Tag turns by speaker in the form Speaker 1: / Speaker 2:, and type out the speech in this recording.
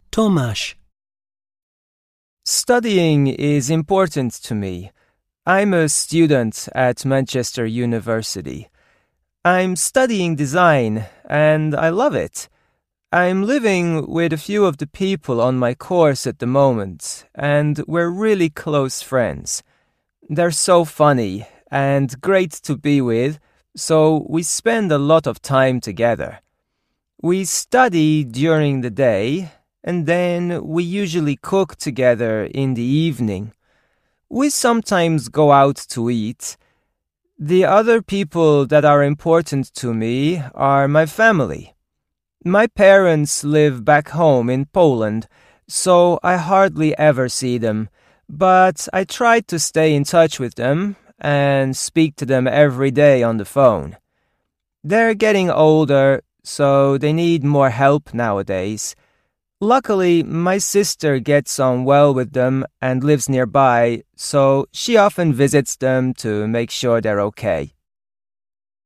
Speaker 1: Tomasz.
Speaker 2: Studying is important to me. I'm a student at Manchester University. I'm studying design, and I love it. I'm living with a few of the people on my course at the moment, and we're really close friends. They're so funny and great to be with, so we spend a lot of time together. We study during the day, and then we usually cook together in the evening. We sometimes go out to eat. The other people that are important to me are my family. My parents live back home in Poland, so I hardly ever see them, but I try to stay in touch with them and speak to them every day on the phone. They're getting older, so they need more help nowadays. Luckily, my sister gets on well with them and lives nearby, so she often visits them to make sure they're okay.